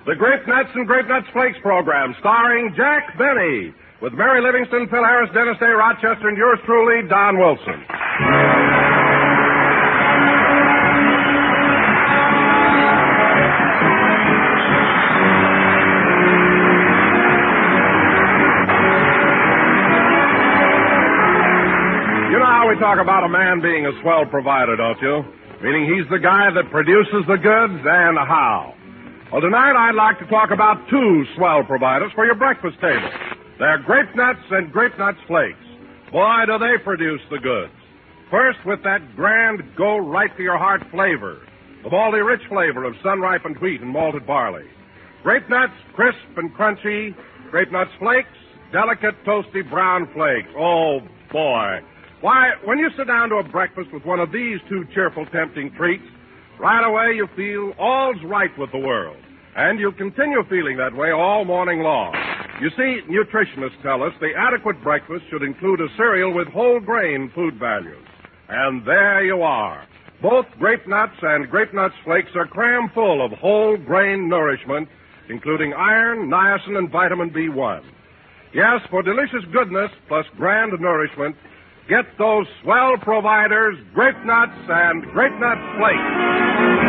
the Grape Nuts and Grape Nuts Flakes program, starring Jack Benny, with Mary Livingston, Phil Harris, Dennis A. Rochester, and yours truly, Don Wilson. You know how we talk about a man being a swell provider, don't you? Meaning he's the guy that produces the goods and how. Well, tonight I'd like to talk about two swell providers for your breakfast table. They're Grape Nuts and Grape Nuts Flakes. Boy, do they produce the goods. First, with that grand, go-right-to-your-heart flavor, the malty rich flavor of sun-ripened wheat and malted barley. Grape Nuts, crisp and crunchy. Grape Nuts Flakes, delicate, toasty brown flakes. Oh, boy. Why, when you sit down to a breakfast with one of these two cheerful, tempting treats, right away you feel all's right with the world. And you'll continue feeling that way all morning long. You see, nutritionists tell us the adequate breakfast should include a cereal with whole grain food values. And there you are. Both Grape Nuts and Grape Nuts Flakes are cram full of whole grain nourishment, including iron, niacin, and vitamin B1. Yes, for delicious goodness plus grand nourishment, get those swell providers, Grape Nuts and Grape Nuts Flakes.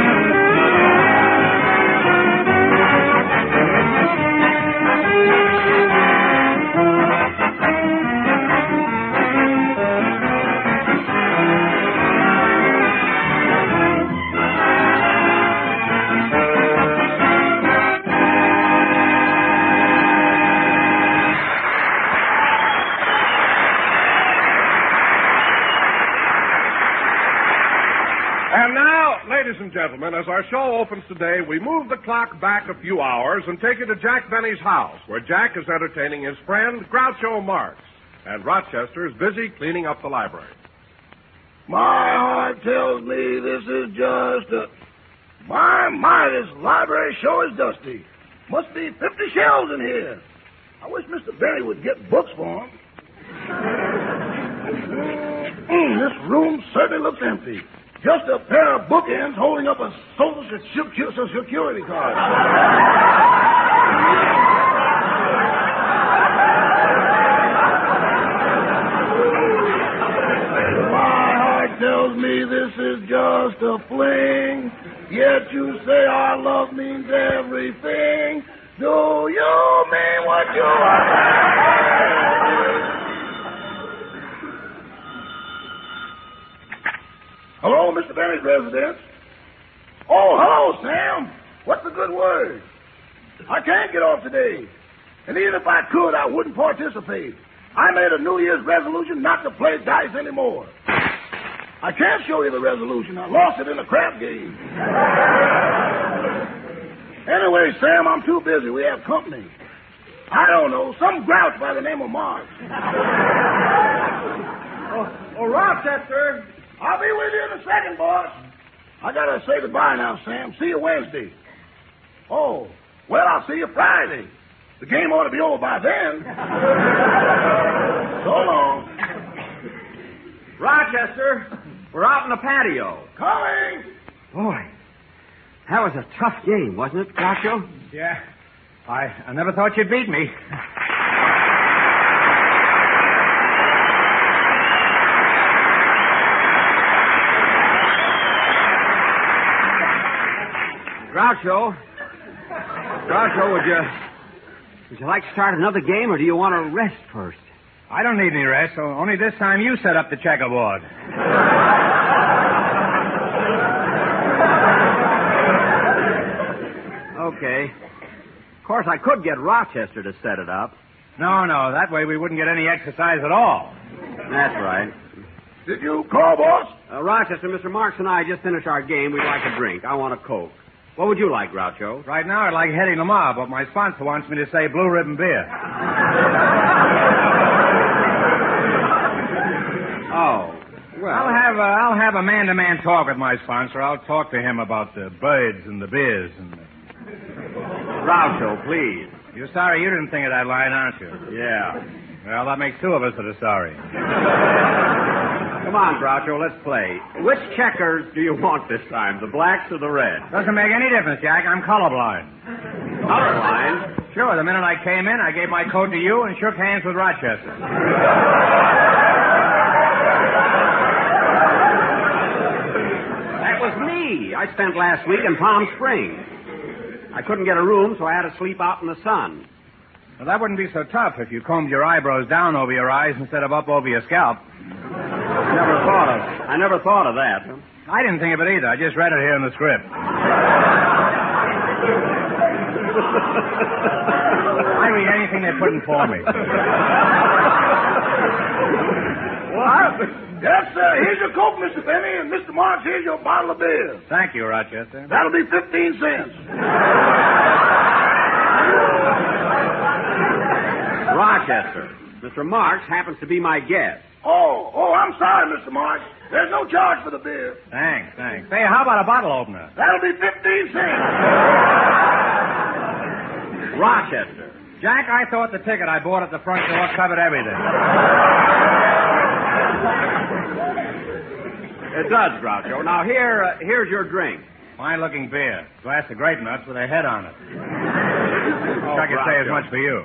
And now, ladies and gentlemen, as our show opens today, we move the clock back a few hours and take you to Jack Benny's house, where Jack is entertaining his friend, Groucho Marx, and Rochester is busy cleaning up the library. My heart tells me this is just a... My, this library sure is dusty. Must be 50 shelves in here. I wish Mr. Benny would get books for him. This room certainly looks empty. Just a pair of bookends holding up a Social Security card. My heart tells me this is just a fling. Yet you say our love means everything. Do you mean what you are? Hello, Mr. Benny's residence. Oh, hello, Sam. What's the good word? I can't get off today. And even if I could, I wouldn't participate. I made a New Year's resolution not to play dice anymore. I can't show you the resolution. I lost it in a crap game. Anyway, Sam, I'm too busy. We have company. I don't know, some grouch by the name of Marx. Rochester. I'll be with you in a second, boss. I gotta say goodbye now, Sam. See you Wednesday. Oh, well, I'll see you Friday. The game ought to be over by then. So long. Rochester, we're out in the patio. Coming. Boy, that was a tough game, wasn't it, Groucho? Yeah. I never thought you'd beat me. Groucho, would you like to start another game, or do you want to rest first? I don't need any rest, so only this time you set up the checkerboard. Okay. Of course, I could get Rochester to set it up. No, that way we wouldn't get any exercise at all. That's right. Did you call, boss? Rochester, Mr. Marx and I just finished our game. We'd like a drink. I want a Coke. What would you like, Groucho? Right now, I'd like Hetty Lamar, but my sponsor wants me to say Blue Ribbon Beer. Oh, well. I'll have a man-to-man talk with my sponsor. I'll talk to him about the birds and the beers and the... Groucho, please. You're sorry you didn't think of that line, aren't you? Yeah. Well, that makes two of us that are sorry. Come on, Groucho, let's play. Which checkers do you want this time, the blacks or the reds? Doesn't make any difference, Jack. I'm colorblind. Color line? Sure, the minute I came in, I gave my coat to you and shook hands with Rochester. That was me. I spent last week in Palm Springs. I couldn't get a room, so I had to sleep out in the sun. Well, that wouldn't be so tough if you combed your eyebrows down over your eyes instead of up over your scalp. I never thought of that. I didn't think of it either. I just read it here in the script. I read anything they put in for me. What? Yes, sir. Here's your coat, Mr. Benny, and Mr. Marks, here's your bottle of beer. Thank you, Rochester. That'll be 15 cents. Rochester, Mr. Marks happens to be my guest. Oh, I'm sorry, Mr. Marks. There's no charge for the beer. Thanks. Say, how about a bottle opener? That'll be 15 cents. Rochester. Jack, I thought the ticket I bought at the front door covered everything. It does, Groucho. Now, here's your drink. Fine-looking beer. Glass of grape nuts with a head on it. Oh, I could say as much for you.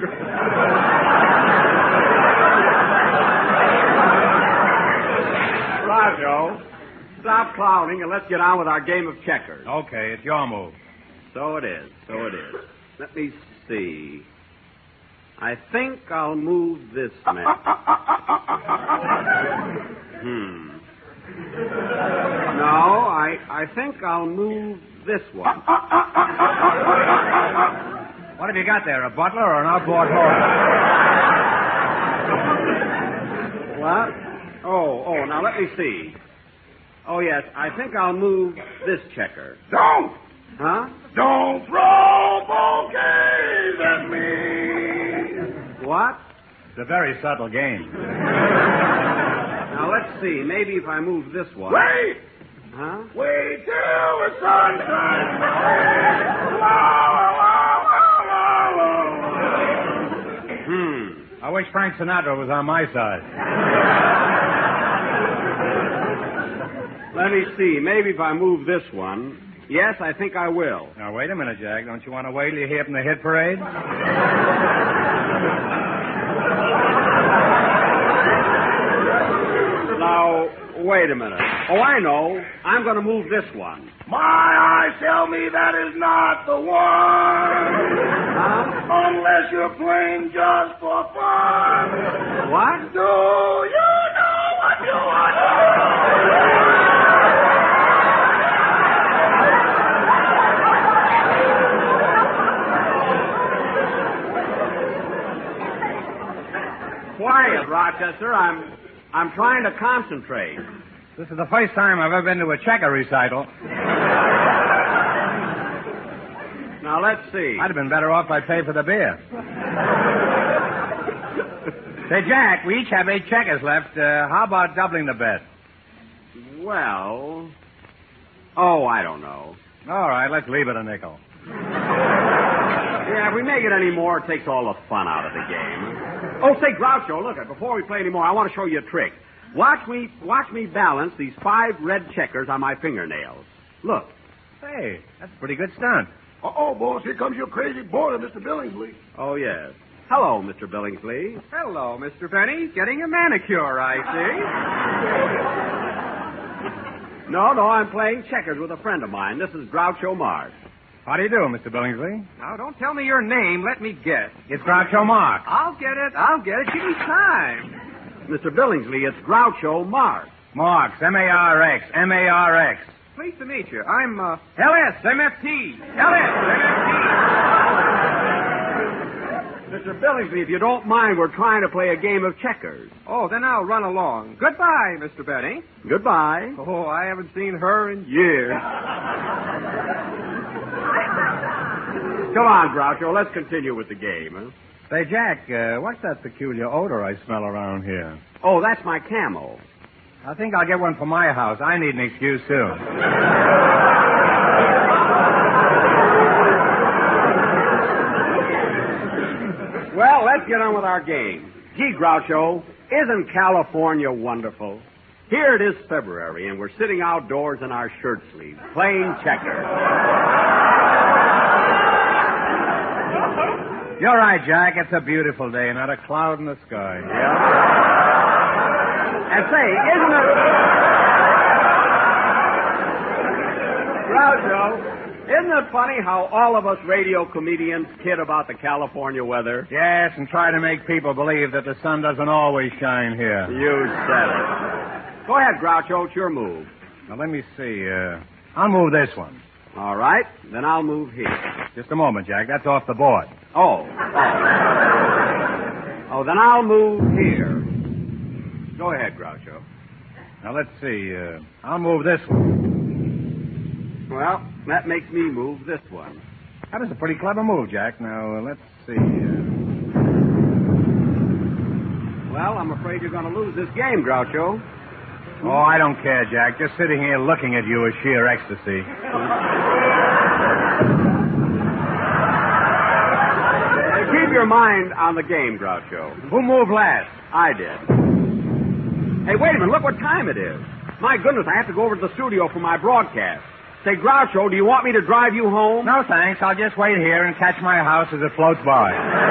Groucho, stop clowning and let's get on with our game of checkers. Okay, it's your move. So it is. Let me see. I think I'll move this man. No, I think I'll move this one. What have you got there, a butler or an outboard horse? What? Oh, now let me see. Oh, yes, I think I'll move this checker. Don't! Huh? Don't throw bouquets at me! What? It's a very subtle game. Now, let's see. Maybe if I move this one. Wait! Huh? Wait till the sun shines. I wish Frank Sinatra was on my side. Let me see. Maybe if I move this one. Yes, I think I will. Now, wait a minute, Jack. Don't you want to wait till you hear from the hit parade? Now, wait a minute. Oh, I know. I'm going to move this one. My eyes tell me that is not the one. Huh? Unless you're playing just for fun. What? Do you know what you want? Quiet, Rochester. I'm trying to concentrate. This is the first time I've ever been to a checker recital. Now, let's see. I'd have been better off if I paid for the beer. Say, Jack, we each have 8 checkers left. How about doubling the bet? Well, I don't know. All right, let's leave it a nickel. Yeah, if we make it any more, it takes all the fun out of the game. Oh, say, Groucho, look, before we play any more, I want to show you a trick. Watch me balance these 5 red checkers on my fingernails. Look. Hey, that's a pretty good stunt. Uh-oh, boss, here comes your crazy boarder, Mr. Billingsley. Oh, yes. Hello, Mr. Billingsley. Hello, Mr. Benny. Getting a manicure, I see. No, I'm playing checkers with a friend of mine. This is Groucho Marx. How do you do, Mr. Billingsley? Now, don't tell me your name. Let me guess. It's Groucho Marx. I'll get it. Give me time. Mr. Billingsley, it's Groucho Marx. Marx, M-A-R-X, M-A-R-X. Pleased to meet you. I'm, LS-MFT. LS-MFT. Mr. Billingsley, if you don't mind, we're trying to play a game of checkers. Oh, then I'll run along. Goodbye, Mr. Benny. Goodbye. Oh, I haven't seen her in years. Come on, Groucho, let's continue with the game, huh? Say, Jack, what's that peculiar odor I smell around here? Oh, that's my camel. I think I'll get one for my house. I need an excuse, too. Well, let's get on with our game. Gee, Groucho, isn't California wonderful? Here it is February, and we're sitting outdoors in our shirt sleeves, playing checkers. You're right, Jack. It's a beautiful day, not a cloud in the sky. And say, isn't it... Groucho, isn't it funny how all of us radio comedians kid about the California weather? Yes, and try to make people believe that the sun doesn't always shine here. You said it. Go ahead, Groucho. It's your move. Now, let me see. I'll move this one. All right. Then I'll move here. Just a moment, Jack. That's off the board. Oh, then I'll move here. Go ahead, Groucho. Now, let's see. I'll move this one. Well, that makes me move this one. That is a pretty clever move, Jack. Now, let's see. Well, I'm afraid you're going to lose this game, Groucho. Oh, I don't care, Jack. Just sitting here looking at you is sheer ecstasy. Keep your mind on the game, Groucho. Who moved last? I did. Hey, wait a minute. Look what time it is. My goodness, I have to go over to the studio for my broadcast. Say, Groucho, do you want me to drive you home? No, thanks. I'll just wait here and catch my house as it floats by.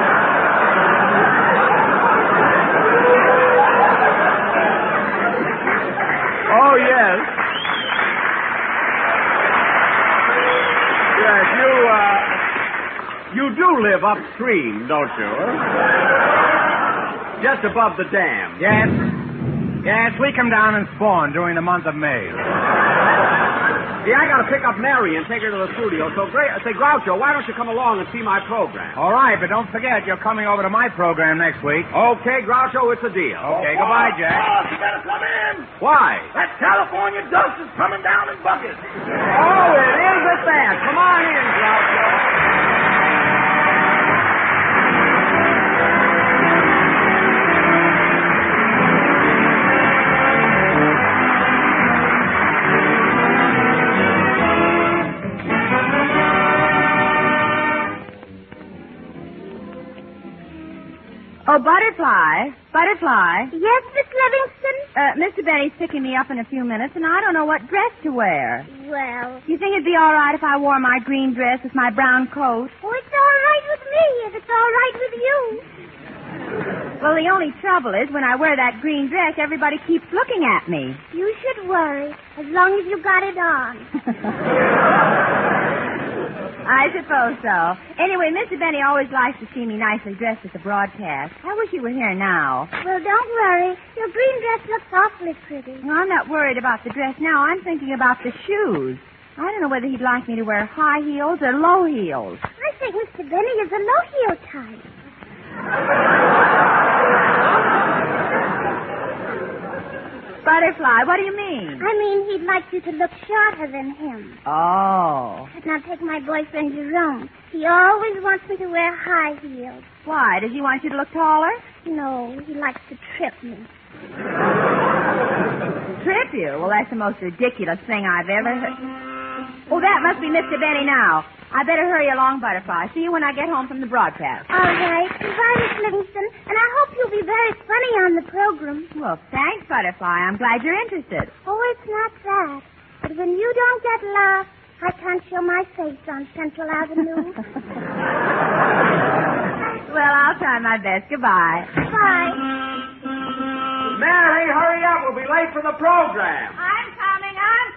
Oh, yes. Yes, you do live upstream, don't you? Just above the dam. Yes. Yes, we come down and spawn during the month of May. Yeah, I got to pick up Mary and take her to the studio. So, say, Groucho, why don't you come along and see my program? All right, but don't forget, you're coming over to my program next week. Okay, Groucho, it's a deal. Okay, goodbye, Jack. Boss, you better come in. Why? That California dust is coming down in buckets. Oh, it is at that. Come on in, Groucho. Oh, Butterfly. Butterfly. Yes, Miss Livingston? Mr. Benny's picking me up in a few minutes, and I don't know what dress to wear. Well, You think it'd be all right if I wore my green dress with my brown coat? oh, it's all right with me if it's all right with you. Well, the only trouble is when I wear that green dress, everybody keeps looking at me. You should worry as long as you got it on. I suppose so. Anyway, Mr. Benny always likes to see me nicely dressed at the broadcast. I wish you were here now. Well, don't worry. Your green dress looks awfully pretty. No, I'm not worried about the dress now. I'm thinking about the shoes. I don't know whether he'd like me to wear high heels or low heels. I think Mr. Benny is a low-heel type. Butterfly, what do you mean? I mean, he'd like you to look shorter than him. Oh. Now, take my boyfriend Jerome. He always wants me to wear high heels. Why? Does he want you to look taller? No, he likes to trip me. Trip you? Well, that's the most ridiculous thing I've ever heard. Oh, that must be Mr. Benny now. I better hurry along, Butterfly. See you when I get home from the broadcast. All right. Goodbye, Miss Livingston. And I hope you'll be very funny on the program. Well, thanks, Butterfly. I'm glad you're interested. Oh, it's not that. But when you don't get laughs, I can't show my face on Central Avenue. Well, I'll try my best. Goodbye. Bye. Mary, hurry up. We'll be late for the program. I'm coming.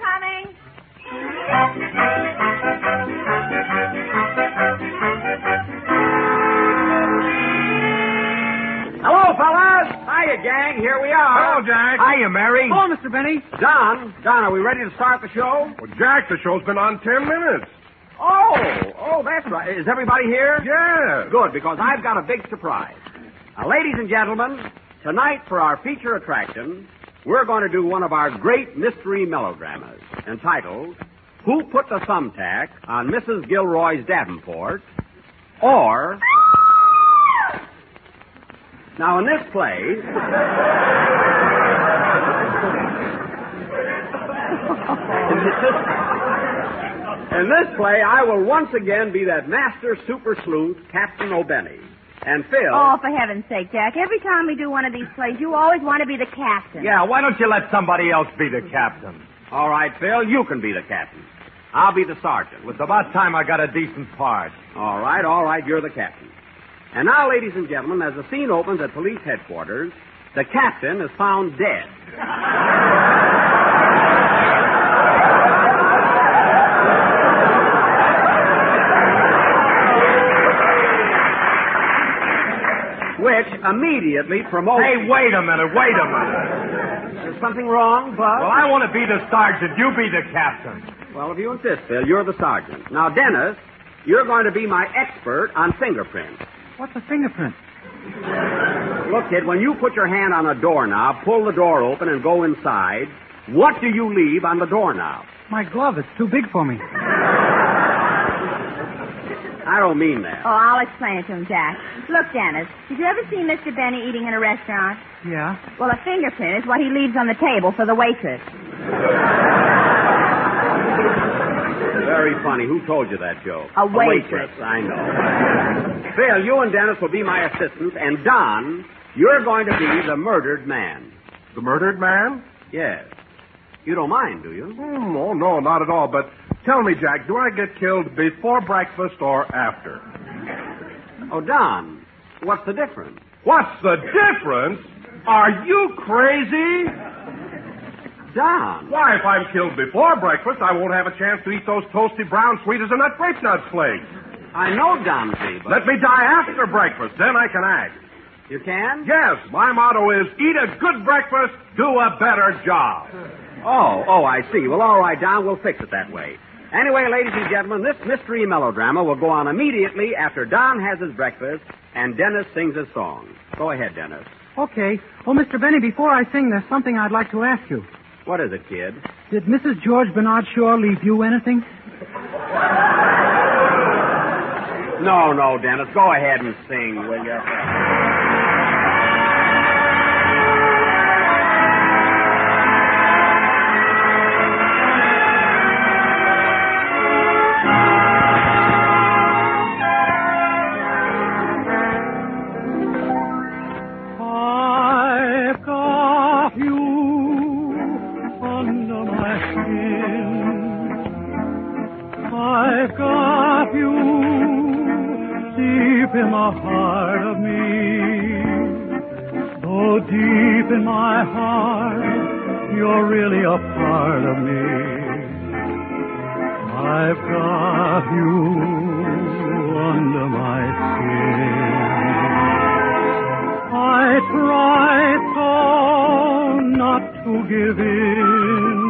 Hello, fellas. Hiya, gang. Here we are. Hello, Jack. Hiya, Mary. Hello, Mr. Benny. John, are we ready to start the show? Well, Jack, the show's been on 10 minutes. Oh, that's right. Is everybody here? Yes. Good, because I've got a big surprise. Now, ladies and gentlemen, tonight for our feature attraction, we're going to do one of our great mystery melodramas entitled, Who Put the Thumbtack on Mrs. Gilroy's Davenport? Or... Now, in this play... In this play, I will once again be that master super sleuth, Captain O'Benny. And Phil... Oh, for heaven's sake, Jack. Every time we do one of these plays, you always want to be the captain. Yeah, why don't you let somebody else be the captain? All right, Phil, you can be the captain. I'll be the sergeant. It's about time I got a decent part. All right, you're the captain. And now, ladies and gentlemen, as the scene opens at police headquarters, the captain is found dead. Which immediately promotes... Hey, wait a minute. Is something wrong, Bud? Well, I want to be the sergeant. You be the captain. Well, if you insist, Phil, you're the sergeant. Now, Dennis, you're going to be my expert on fingerprints. What's a fingerprint? Look, kid, when you put your hand on a doorknob, pull the door open, and go inside, what do you leave on the doorknob? My glove. It's too big for me. I don't mean that. Oh, I'll explain it to him, Jack. Look, Dennis, did you ever see Mr. Benny eating in a restaurant? Yeah. Well, a fingerprint is what he leaves on the table for the waitress. Very funny. Who told you that joke? A waitress. I know. Phil, you and Dennis will be my assistants, and Don, you're going to be the murdered man. The murdered man? Yes. You don't mind, do you? Oh, no, not at all. But tell me, Jack, do I get killed before breakfast or after? Oh, Don, what's the difference? What's the difference? Are you crazy? Don. Why, if I'm killed before breakfast, I won't have a chance to eat those toasty brown sweet as a nut grape nut flakes. I know, Don Z, but... Let me die after breakfast, then I can act. You can? Yes, my motto is eat a good breakfast, do a better job. Oh, I see. Well, all right, Don, we'll fix it that way. Anyway, ladies and gentlemen, this mystery melodrama will go on immediately after Don has his breakfast and Dennis sings his song. Go ahead, Dennis. Okay. Oh, Mr. Benny, before I sing, there's something I'd like to ask you. What is it, kid? Did Mrs. George Bernard Shaw leave you anything? No, Dennis. Go ahead and sing, will you? In the heart of me, so deep in my heart, you're really a part of me. I've got you under my skin. I tried so not to give in.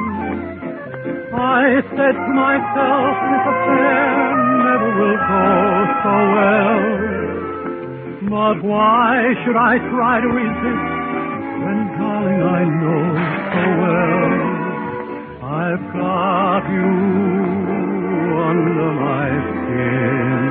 I said to myself, this affair never will go so well. But why should I try to resist when, darling, I know so well I've got you under my skin.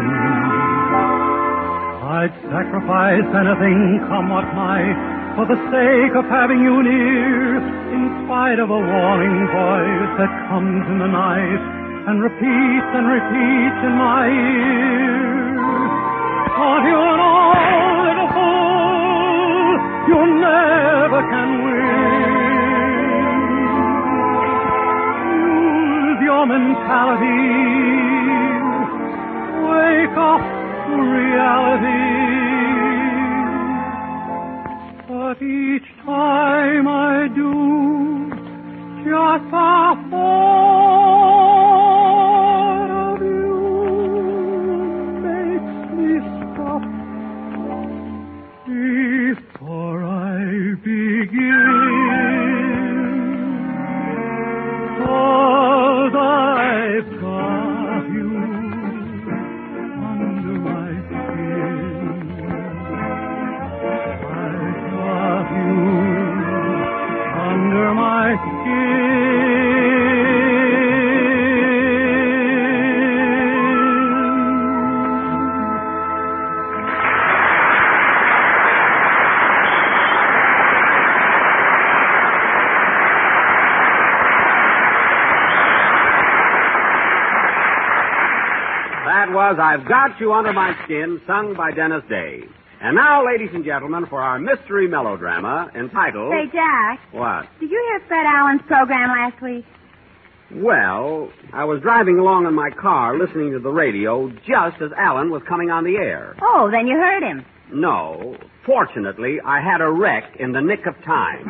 I'd sacrifice anything, come what might, for the sake of having you near, in spite of a warning voice that comes in the night and repeats in my ear. But you're an old little fool, you never can win. Use your mentality, wake up to reality. But each time I do, just a thought of you makes me stop before I begin. 'Cause I've got you under my skin. I've got you under my skin. That was I've Got You Under My Skin, sung by Dennis Day. And now, ladies and gentlemen, for our mystery melodrama entitled... Say, Jack. What? Did you hear Fred Allen's program last week? Well, I was driving along in my car listening to the radio just as Alan was coming on the air. Oh, then you heard him. No. Fortunately, I had a wreck in the nick of time.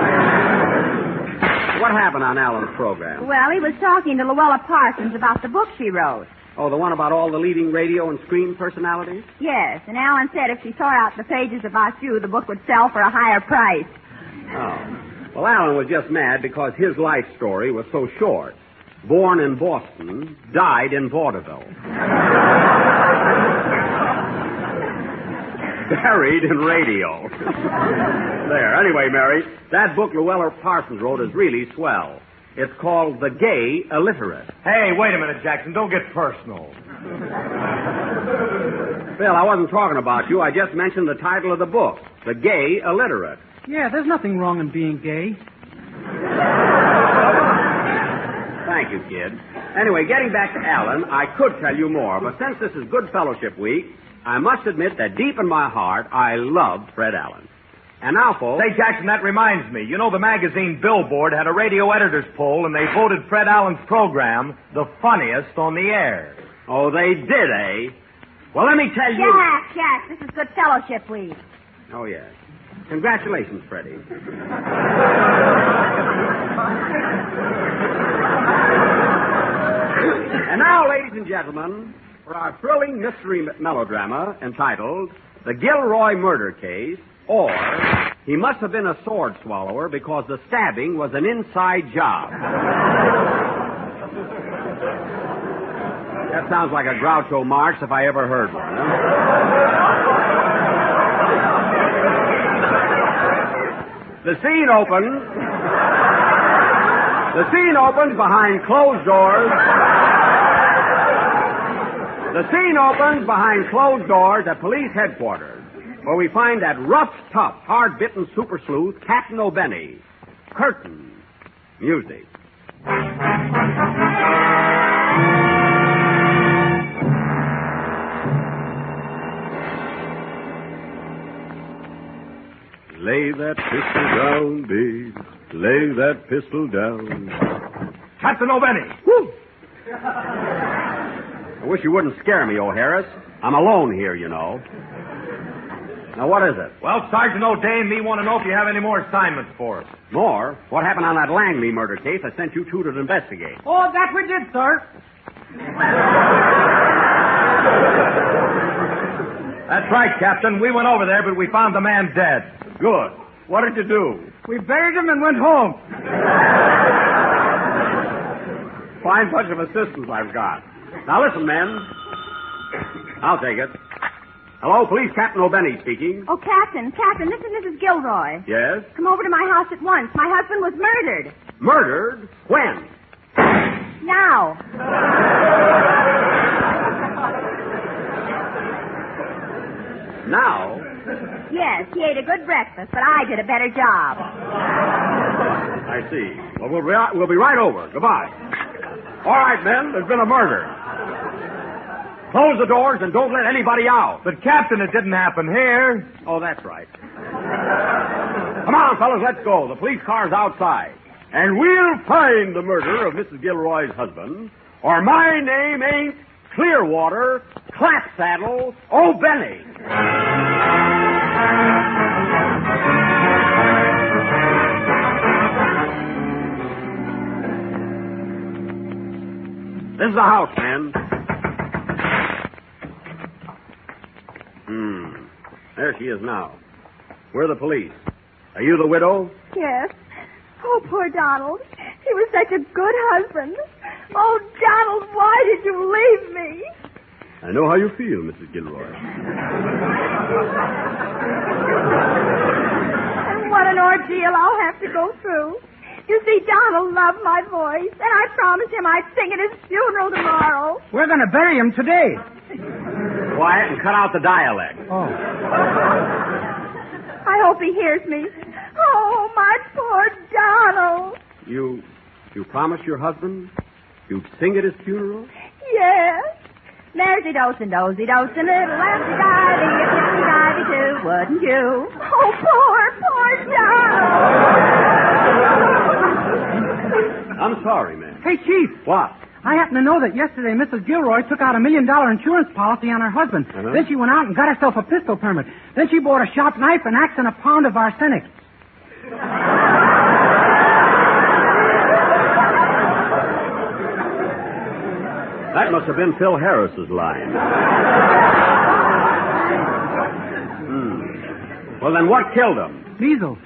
What happened on Alan's program? Well, he was talking to Luella Parsons about the book she wrote. Oh, the one about all the leading radio and screen personalities? Yes, and Alan said if she tore out the pages about you, the book would sell for a higher price. Oh. Well, Alan was just mad because his life story was so short. Born in Boston, died in vaudeville. Buried in radio. There. Anyway, Mary, that book Luella Parsons wrote is really swell. It's called The Gay Illiterate. Hey, wait a minute, Jackson. Don't get personal. Phil, I wasn't talking about you. I just mentioned the title of the book, The Gay Illiterate. Yeah, there's nothing wrong in being gay. Thank you, kid. Anyway, getting back to Alan, I could tell you more, but since this is Good Fellowship Week, I must admit that deep in my heart, I love Fred Allen. And now, folks... Say, Jackson, that reminds me. You know, the magazine Billboard had a radio editor's poll, and they voted Fred Allen's program the funniest on the air. Oh, they did, eh? Well, let me tell you... Jack, this is Good Fellowship Week. Oh, yes. Congratulations, Freddie. And now, ladies and gentlemen, for our thrilling mystery melodrama entitled The Gilroy Murder Case, or He Must Have Been a Sword Swallower Because the Stabbing Was an Inside Job. That sounds like a Groucho Marx if I ever heard one. Huh? The scene opens behind closed doors. The scene opens behind closed doors at police headquarters, where we find that rough, tough, hard-bitten super sleuth, Captain O'Benny. Curtain. Music. Lay that pistol down, babe. Lay that pistol down. Captain O'Benny. Woo! I wish you wouldn't scare me, O'Harris. I'm alone here, you know. Now, what is it? Well, Sergeant O'Day and me want to know if you have any more assignments for us. More? What happened on that Langley murder case I sent you two to investigate? Oh, that we did, sir. That's right, Captain. We went over there, but we found the man dead. Good. What did you do? We buried him and went home. Fine bunch of assistants I've got. Now, listen, men. I'll take it. Hello, Police Captain O'Benny speaking. Oh, Captain, this is Mrs. Gilroy. Yes? Come over to my house at once. My husband was murdered. Murdered? When? Now. Now? Yes, he ate a good breakfast, but I did a better job. I see. Well, we'll be right over. Goodbye. All right, men, there's been a murder. Close the doors and don't let anybody out. But, Captain, it didn't happen here. Oh, that's right. Come on, fellas, let's go. The police car's outside. And we'll find the murder of Mrs. Gilroy's husband, or my name ain't Clearwater Clapsaddle O'Benny. This is the house, man. There she is now. Where are the police? Are you the widow? Yes. Oh, poor Donald. He was such a good husband. Oh, Donald, why did you leave me? I know how you feel, Mrs. Gilroy. And what an ordeal I'll have to go through. You see, Donald loved my voice, and I promised him I'd sing at his funeral tomorrow. We're going to bury him today. Quiet and cut out the dialect. Oh. I hope he hears me. Oh, my poor Donald. You promised your husband you'd sing at his funeral? Yes. There's a dozy dozy dosey little lampy divey, a tippy divey too, wouldn't you? Oh, poor Donald. I'm sorry, ma'am. Hey, Chief. What? I happen to know that yesterday Mrs. Gilroy took out $1 million insurance policy on her husband. Then she went out and got herself a pistol permit. Then she bought a sharp knife, an axe, and a pound of arsenic. That must have been Phil Harris's line. Well, then what killed him? Measles.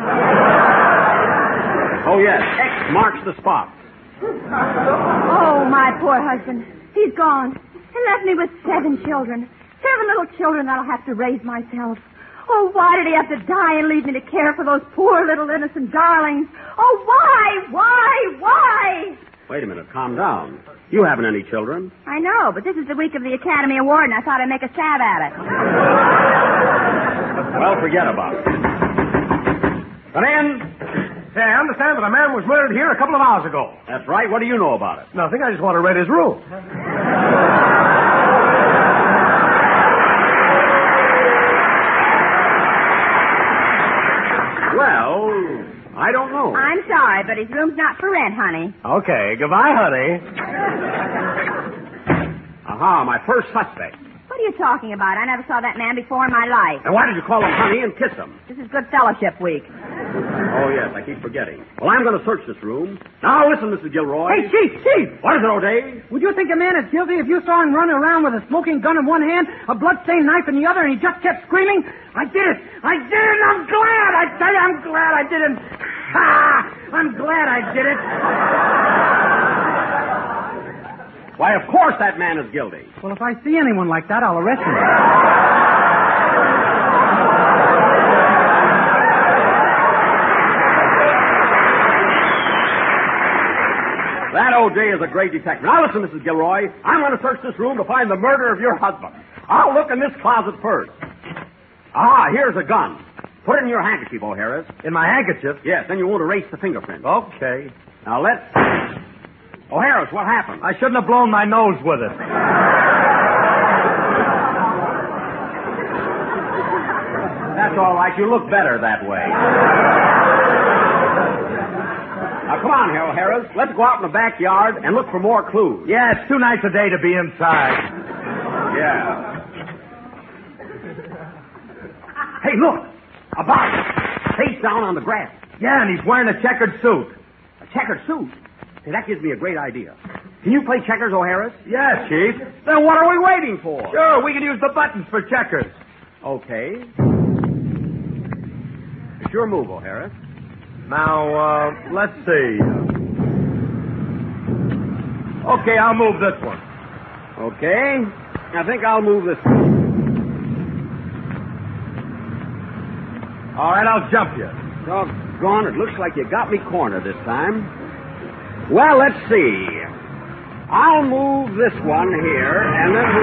Oh, yes. X marks the spot. Oh, my poor husband. He's gone. He left me with 7 children. 7 little children that I'll have to raise myself. Oh, why did he have to die and leave me to care for those poor little innocent darlings? Oh, why? Wait a minute. Calm down. You haven't any children. I know, but this is the week of the Academy Award, and I thought I'd make a stab at it. Well, forget about it. Come in. Say, I understand that a man was murdered here a couple of hours ago. That's right. What do you know about it? Nothing. I just want to read his room. Well, I don't know. I'm sorry, but his room's not for rent, honey. Okay. Goodbye, honey. Aha, my first suspect. What are you talking about? I never saw that man before in my life. And why did you call him honey and kiss him? This is Good Fellowship Week. Oh, yes, I keep forgetting. Well, I'm going to search this room. Now, listen, Mrs. Gilroy. Hey, Chief! What is it, O'Day? Would you think a man is guilty if you saw him running around with a smoking gun in one hand, a blood-stained knife in the other, and he just kept screaming? I did it! And I'm glad! I tell you, I'm glad I did it! Ha! I'm glad I did it! Why, of course that man is guilty. Well, if I see anyone like that, I'll arrest him. That O'Day is a great detective. Now listen, Mrs. Gilroy. I'm going to search this room to find the murder of your husband. I'll look in this closet first. Ah, here's a gun. Put it in your handkerchief, O'Harris. In my handkerchief? Yes, then you won't erase the fingerprints. Okay. Now let's... O'Harris, what happened? I shouldn't have blown my nose with it. That's all right. You look better that way. Now, come on, O'Harris. Let's go out in the backyard and look for more clues. Yeah, it's too nice a day to be inside. Yeah. Hey, look! A box! Face down on the grass. Yeah, and he's wearing a checkered suit. A checkered suit? Hey, that gives me a great idea. Can you play checkers, O'Harris? Yes, Chief. Then what are we waiting for? Sure, we can use the buttons for checkers. Okay. It's your move, O'Harris. Now, let's see. Okay, I'll move this one. Okay. I think I'll move this one. All right, I'll jump you. Doggone, it looks like you got me cornered this time. Well, let's see. I'll move this one here, and then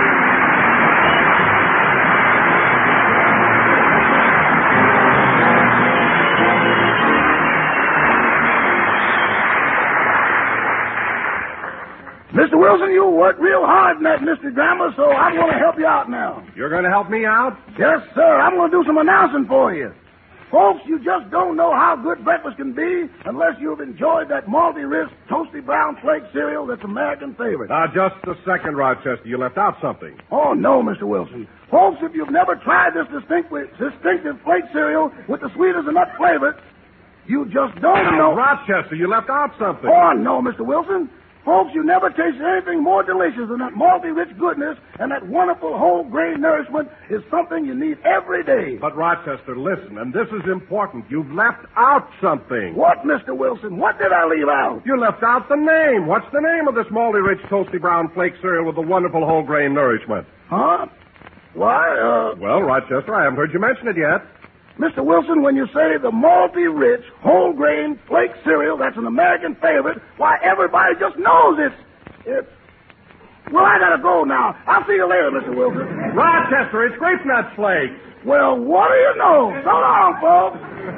Mr. Wilson, you worked real hard in that mystery drama, so I'm going to help you out now. You're going to help me out? Yes, sir. I'm going to do some announcing for you. Folks, you just don't know how good breakfast can be unless you've enjoyed that malty-rich, toasty brown flake cereal that's American favorite. Now, just a second, Rochester. You left out something. Oh, no, Mr. Wilson. Folks, if you've never tried this distinctive flake cereal with the sweet as a nut flavor, you just don't know. Rochester, you left out something. Oh, no, Mr. Wilson. Folks, you never tasted anything more delicious than that malty-rich goodness, and that wonderful whole-grain nourishment is something you need every day. But, Rochester, listen, and this is important. You've left out something. What, Mr. Wilson? What did I leave out? You left out the name. What's the name of this malty-rich, toasty brown flake cereal with the wonderful whole-grain nourishment? Huh? Why, Well, Rochester, I haven't heard you mention it yet. Mr. Wilson, when you say the malty-rich, whole-grain flake cereal that's an American favorite, why, everybody just knows it's... Well, I gotta go now. I'll see you later, Mr. Wilson. Rochester, it's grape nut flakes. Well, what do you know? So long, folks.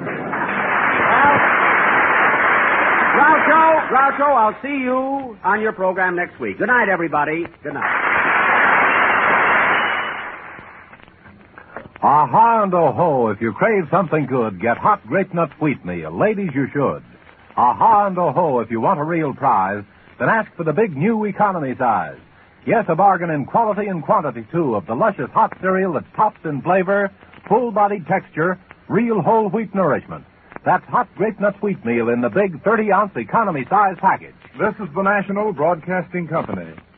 Groucho, I'll see you on your program next week. Good night, everybody. Good night. Aha and oh-ho, if you crave something good, get hot grape nut wheat meal. Ladies, you should. Aha and oh-ho, if you want a real prize, then ask for the big new economy size. Yes, a bargain in quality and quantity, too, of the luscious hot cereal that tops in flavor, full-bodied texture, real whole wheat nourishment. That's hot grape nuts wheat meal in the big 30-ounce economy size package. This is the National Broadcasting Company.